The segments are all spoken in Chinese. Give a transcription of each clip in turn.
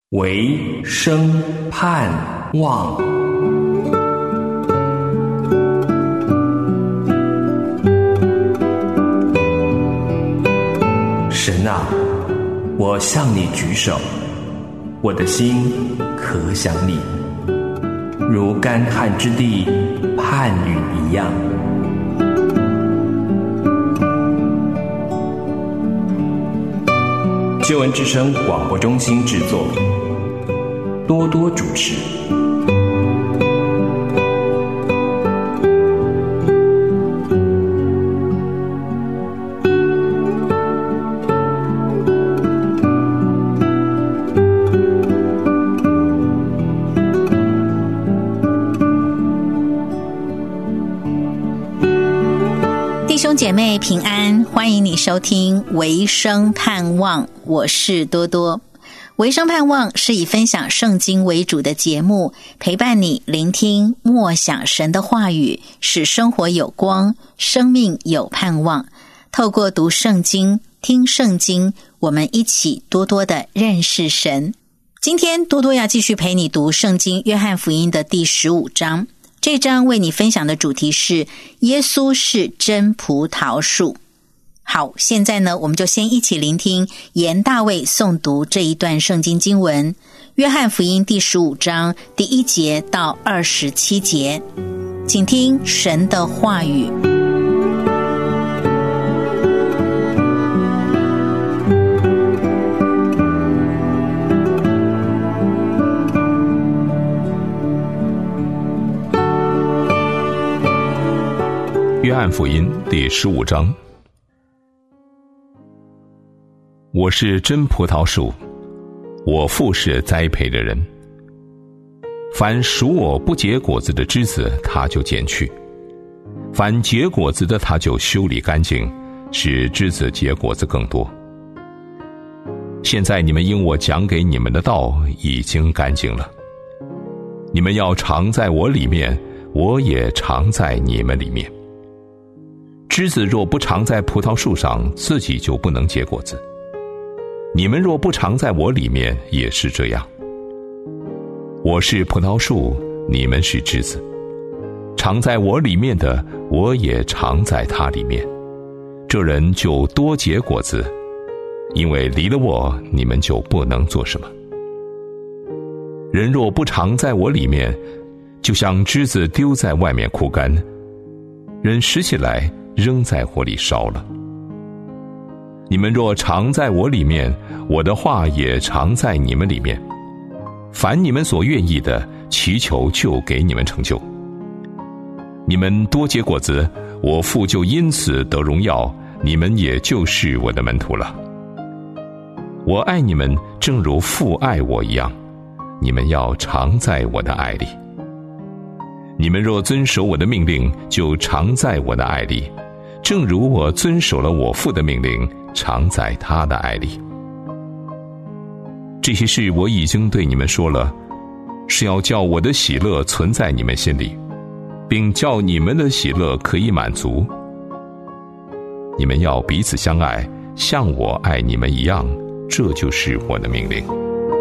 唯生盼望。神啊，我向你举手，我的心可想你，如干旱之地盼雨一样。救恩之声广播中心制作，多多主持。 弟兄姐妹平安，欢迎你收听维生盼望，我是多多。维生盼望是以分享圣经为主的节目，陪伴你聆听默想神的话语，使生活有光，生命有盼望。透过读圣经、听圣经，我们一起多多的认识神。今天多多要继续陪你读圣经约翰福音的第15章。这章为你分享的主题是耶稣是真葡萄树。好，现在呢，我们就先一起聆听严大卫诵读这一段圣经经文，约翰福音第15章第1节到27节，请听神的话语。 约翰福音第15章。我是真葡萄树，我父是栽培的人。凡属我不结果子的枝子，他就剪去；凡结果子的，他就修理干净，使枝子结果子更多。现在你们因我讲给你们的道已经干净了。你们要常在我里面，我也常在你们里面。枝子若不常在葡萄树上，自己就不能结果子。你们若不常在我里面，也是这样。我是葡萄树，你们是枝子。常在我里面的，我也常在他里面。这人就多结果子，因为离了我，你们就不能做什么。人若不常在我里面，就像枝子丢在外面枯干，人拾起来扔在火里烧了。你们若常在我里面，我的话也常在你们里面。凡你们所愿意的，祈求就给你们成就。你们多结果子，我父就因此得荣耀，你们也就是我的门徒了。我爱你们，正如父爱我一样，你们要常在我的爱里。你们若遵守我的命令，就常在我的爱里，正如我遵守了我父的命令，常在他的爱里。这些事我已经对你们说了，是要叫我的喜乐存在你们心里，并叫你们的喜乐可以满足。你们要彼此相爱，像我爱你们一样，这就是我的命令。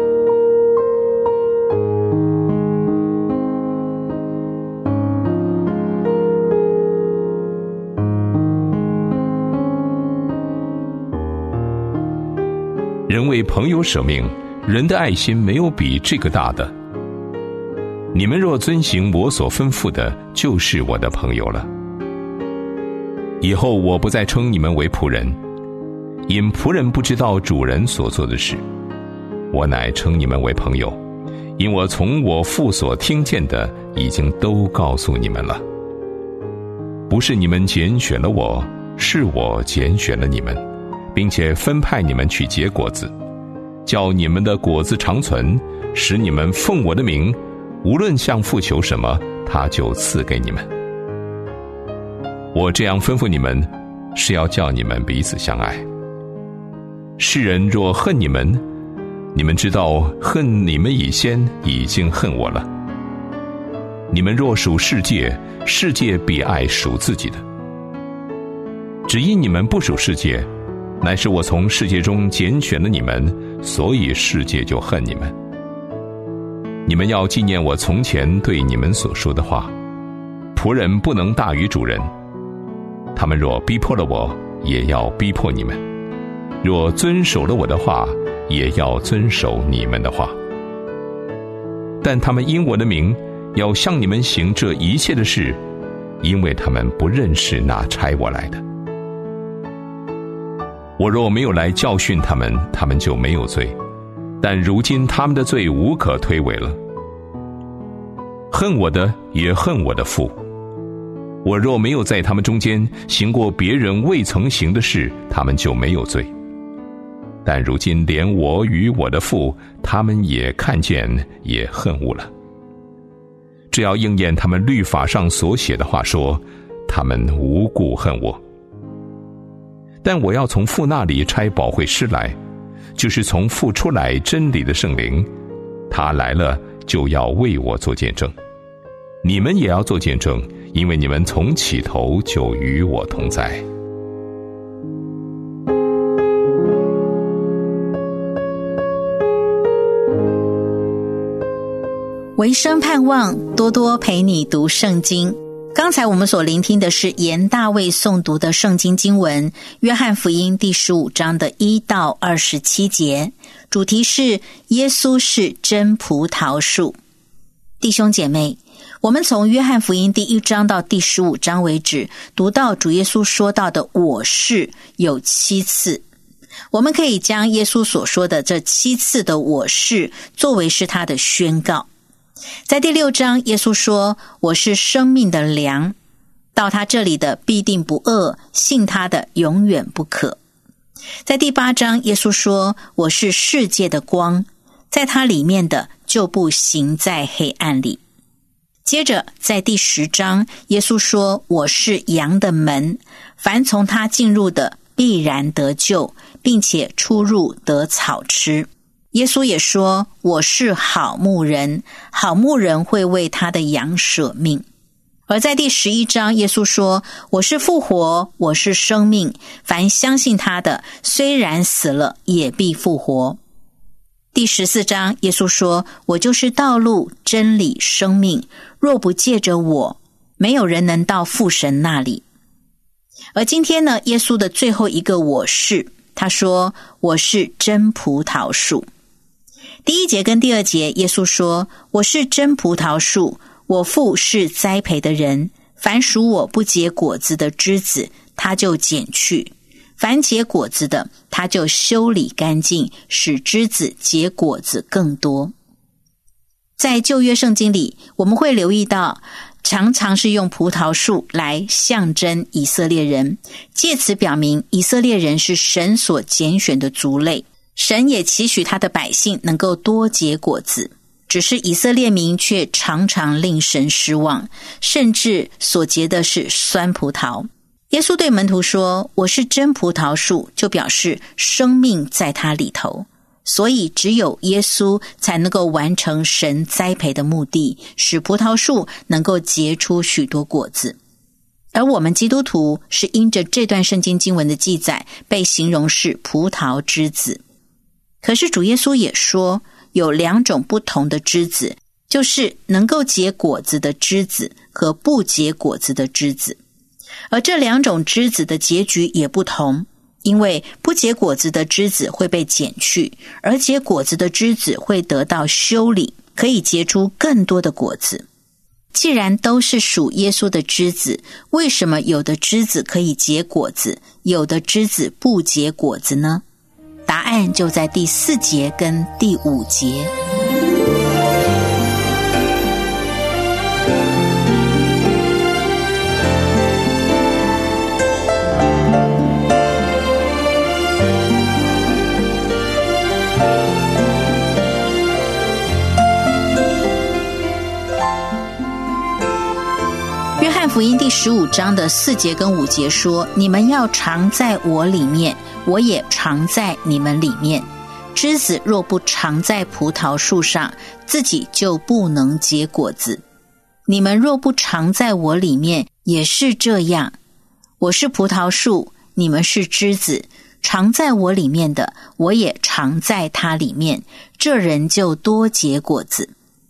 人为朋友舍命，人的爱心没有比这个大的。你们若遵行我所吩咐的，就是我的朋友了。以后我不再称你们为仆人，因仆人不知道主人所做的事。我乃称你们为朋友，因我从我父所听见的，已经都告诉你们了。不是你们拣选了我，是我拣选了你们，并且分派你们去结果子，叫你们的果子长存，使你们奉我的名，无论向父求什么，他就赐给你们。我这样吩咐你们，是要叫你们彼此相爱。世人若恨你们，你们知道恨你们以先已经恨我了。你们若属世界，世界必爱属自己的。只因你们不属世界，乃是我从世界中拣选了你们，所以世界就恨你们。 你们要纪念我从前对你们所说的话，仆人不能大于主人。他们若逼迫了我，也要逼迫你们；若遵守了我的话，也要遵守你们的话。但他们因我的名要向你们行这一切的事，因为他们不认识那差我来的。我若没有来教训他们，他们就没有罪，但如今他们的罪无可推诿了。恨我的也恨我的父。我若没有在他们中间行过别人未曾行的事，他们就没有罪。但如今连我与我的父，他们也看见，也恨恶了。这要应验他们律法上所写的话说，他们无故恨我。但我要从父那里差保惠师来，就是从父出来真理的圣灵，他来了就要为我做见证。你们也要做见证，因为你们从起头就与我同在。 维生盼望多多陪你读圣经。刚才我们所聆听的是严大卫诵读的圣经经文，约翰福音第15章的1到27节，主题是耶稣是真葡萄树。弟兄姐妹，我们从约翰福音第1章到第15章为止，读到主耶稣说到的我是有7次。我们可以将耶稣所说的这7次的我是作为是他的宣告。在第6章，耶稣说我是生命的粮，到他这里的必定不饿，信他的永远不渴。在第8章，耶稣说我是世界的光，在他里面的就不行在黑暗里。接着在第10章，耶稣说我是羊的门，凡从他进入的必然得救，并且出入得草吃。耶稣也说我是好牧人，好牧人会为他的羊舍命。而在第11章，耶稣说我是复活，我是生命，凡相信他的，虽然死了也必复活。第14章，耶稣说我就是道路真理生命，若不借着我，没有人能到父神那里。而今天呢，耶稣的最后一个我是，他说我是真葡萄树。第1节跟第2节，耶稣说我是真葡萄树，我父是栽培的人，凡属我不结果子的枝子，他就剪去，凡结果子的，他就修理干净，使枝子结果子更多。在旧约圣经里，我们会留意到常常是用葡萄树来象征以色列人，借此表明以色列人是神所拣选的族类，神也期许他的百姓能够多结果子，只是以色列民却常常令神失望，甚至所结的是酸葡萄。耶稣对门徒说我是真葡萄树，就表示生命在他里头，所以只有耶稣才能够完成神栽培的目的，使葡萄树能够结出许多果子。而我们基督徒是因着这段圣经经文的记载，被形容是葡萄枝子。可是主耶稣也说有2种不同的枝子，就是能够结果子的枝子和不结果子的枝子。而这2种枝子的结局也不同，因为不结果子的枝子会被剪去，而结果子的枝子会得到修理，可以结出更多的果子。既然都是属耶稣的枝子，为什么有的枝子可以结果子，有的枝子不结果子呢？答案就在第4节跟第5节。约翰福音第15章的4节跟5节说，你们要常在我里面，我也常在你们里面。枝子若不常在葡萄树上，自己就不能结果子。你们若不常在我里面，也是这样。我是葡萄树，你们是枝子，常在我里面的，我也常在他里面，这人就多结果子。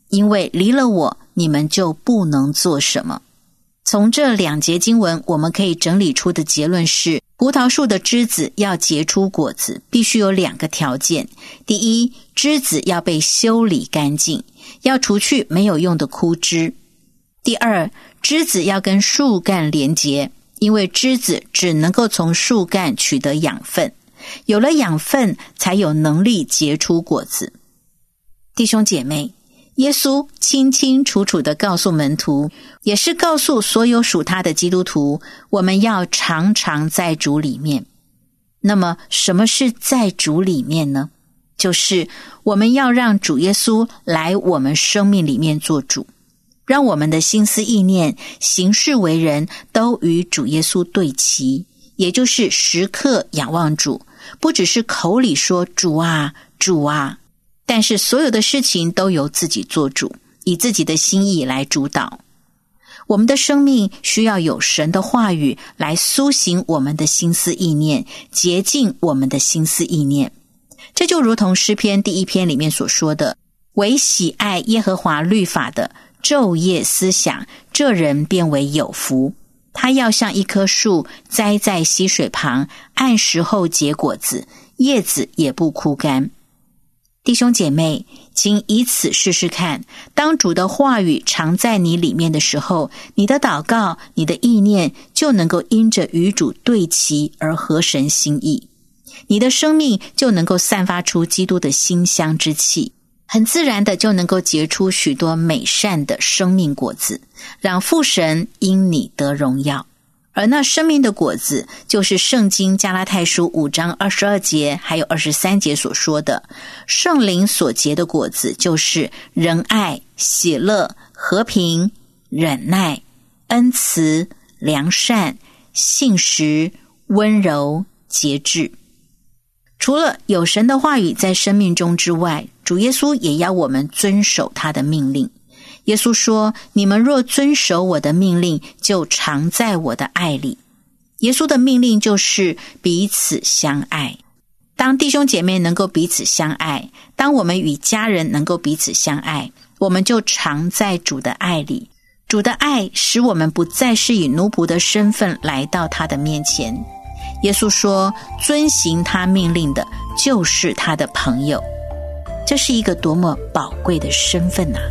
因为离了我，你们就不能做什么。从这2节经文，我们可以整理出的结论是，葡萄树的枝子要结出果子，必须有2个条件。第一，枝子要被修理干净，要除去没有用的枯枝。第二，枝子要跟树干连结，因为枝子只能够从树干取得养分，有了养分才有能力结出果子。弟兄姐妹，耶稣清清楚楚地告诉门徒，也是告诉所有属他的基督徒，我们要常常在主里面。那么什么是在主里面呢？就是我们要让主耶稣来我们生命里面做主，让我们的心思意念、行事为人都与主耶稣对齐，也就是时刻仰望主，不只是口里说主啊主啊，但是所有的事情都由自己做主，以自己的心意来主导。我们的生命需要有神的话语来苏醒我们的心思意念，洁净我们的心思意念。这就如同诗篇第1篇里面所说的，唯喜爱耶和华律法的，昼夜思想，这人便为有福。他要像一棵树栽在溪水旁，按时候结果子，叶子也不枯干。弟兄姐妹，请以此试试看，当主的话语常在你里面的时候，你的祷告、你的意念就能够因着与主对齐而合神心意，你的生命就能够散发出基督的馨香之气，很自然的就能够结出许多美善的生命果子，让父神因你得荣耀。而那生命的果子，就是圣经加拉太书5章22节还有23节所说的，圣灵所结的果子，就是仁爱、喜乐、和平、忍耐、恩慈、良善、信实、温柔、节制。除了有神的话语在生命中之外，主耶稣也要我们遵守他的命令。耶稣说，你们若遵守我的命令，就常在我的爱里。耶稣的命令就是彼此相爱。当弟兄姐妹能够彼此相爱，当我们与家人能够彼此相爱，我们就常在主的爱里。主的爱使我们不再是以奴仆的身份来到他的面前。耶稣说，遵行他命令的就是他的朋友。这是一个多么宝贵的身份啊！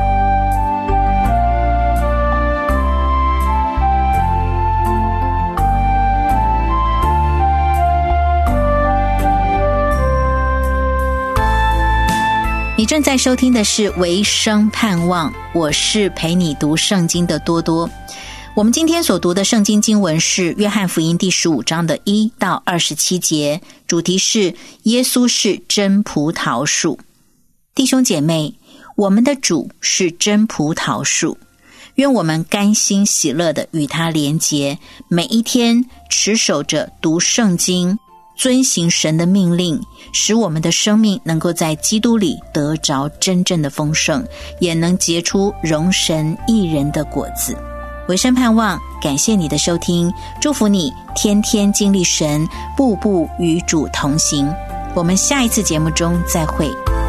你正在收听的是维生盼望，我是陪你读圣经的多多。我们今天所读的圣经经文是约翰福音第15章的1到27节，主题是耶稣是真葡萄树。弟兄姐妹，我们的主是真葡萄树，愿我们甘心喜乐地与他连结，每一天持守着读圣经，遵行神的命令，使我们的生命能够在基督里得着真正的丰盛，也能结出荣神益人的果子。维生盼望，感谢你的收听，祝福你天天经历神，步步与主同行。我们下一次节目中再会。